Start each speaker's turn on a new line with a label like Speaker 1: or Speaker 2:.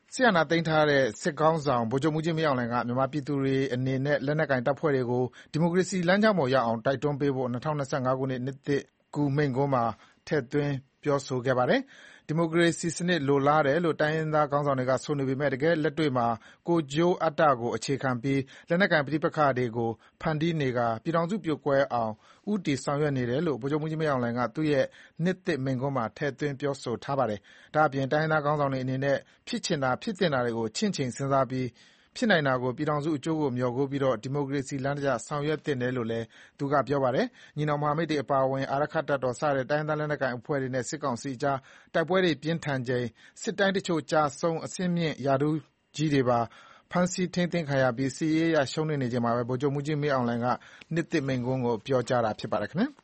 Speaker 1: စစ်အာဏာသိမ်းထားတဲ့စစ်ခေါင်းဆောင်ဗိုလ်ချုပ်မှူးကြီးမင်းအောင်လှိုင်ကမြန်မာပြည်သူတွေအနေနဲ့လက်နက်ကိုင်တပ်ဖွဲ့တွေကိုဒီမိုကရေစီလမ်းကြောင်းပေါ်ရောက်အောင်တိုက်တွန်းပေးဖို့၂၀၂၅ခုနှစ်နှစ်သစ်ကူးမိန့်ခွန်းမှာထည့်သွင်းပြောဆိုခဲ့ပါတယ်။ဒီမိုကရေစီစနစ်လိုလားတယ်လို့တိုင်းရင်းသားခေါင်းဆောင်တွေကဆိုနေပေမဲ့တကယ့်လက်တွေ့မှာကိုယ်ကျိုးအတ္တကိုအခြေခံပြီးလက်နက်ကိုင်ပဋိပက္ခတွေကိုဖန်တီးနေကာပြည်ထောင်စုပြိုကွဲအောင်ဦးတည်ဆောင်ရွက်နေတယ်လို့ဗိုလ်ချုပ်မှူးကြီးမင်းအောင်လှိုင်ကသူ့ရဲ့နှစ်သစ်မိန့်ခွန်းမှာထည့်သွင်းပြောဆိုထားပါတယ်။ဒါ့အပြင်တိုင်းရင်းသားခေါင်းဆောင်တွေအနေနဲ့ဖြစ်ချင်တာဖြစ်သင့်တာတွေကိုချင့်ချိန်စဉ်းစားပြီးဖြစ်နိုင်တာကိုပြည်ထောင်စုအကျိုးကိုမျှော်ကိုးပြီးဒီမိုကရေစီလမ်းတကျဆောင်ရွက်သင့်တယ်လို့လည်းသူကပြောပါတယ်။ညီနောင်မဟာမိတ်တွေအပါအဝင်အာရက္ခတပ်တော်စတဲ့တိုင်းရင်းသားလက်နက်ကိုင်အဖွဲ့တွေနဲ့စစ်ကောင်စီအကြားတိုက်ပွဲတွေပြင်းထန်ချိန်စစ်တိုင်းတချို့ကျဆုံးအဆင့်မြင့်ရာထူးကြီးတွေပါဖမ်းဆီးထိန်းသိမ်းခံရပြီးစစ်ရေးအရရှုံးနိမ့်နေချိန်မှာဗိုလ်ချုပ်မှူးကြီးမင်းအောင်လှိုင်ကနှစ်သစ်မိန့်ခွန်းပြောကြားတာဖြစ်ပါတယ်